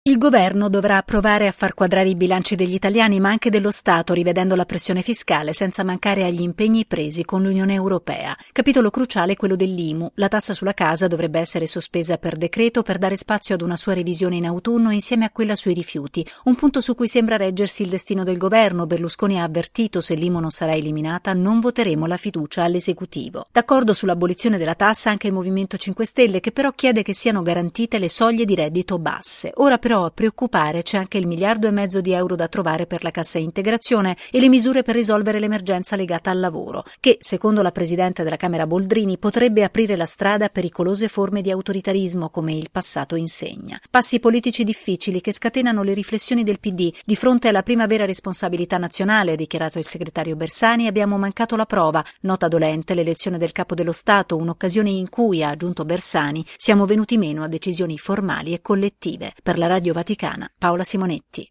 Il governo dovrà provare a far quadrare i bilanci degli italiani ma anche dello Stato, rivedendo la pressione fiscale senza mancare agli impegni presi con l'Unione Europea. Capitolo cruciale è quello dell'IMU. La tassa sulla casa dovrebbe essere sospesa per decreto per dare spazio ad una sua revisione in autunno insieme a quella sui rifiuti, un punto su cui sembra reggersi il destino del governo. Berlusconi ha avvertito: se l'IMU non sarà eliminata non voteremo la fiducia all'esecutivo. D'accordo sull'abolizione della tassa anche il Movimento 5 Stelle, che però chiede che siano garantite le soglie di reddito basse. Ora però a preoccupare c'è anche il 1,5 miliardi di euro da trovare per la cassa integrazione e le misure per risolvere l'emergenza legata al lavoro, che, secondo la presidente della Camera Boldrini, potrebbe aprire la strada a pericolose forme di autoritarismo come il passato insegna. Passi politici difficili che scatenano le riflessioni del PD. Di fronte alla prima vera responsabilità nazionale, ha dichiarato il segretario Bersani, abbiamo mancato la prova. Nota dolente l'elezione del capo dello Stato, un'occasione in cui, ha aggiunto Bersani, siamo venuti meno a decisioni formali e collettive. Per la Radio Vaticana, Paola Simonetti.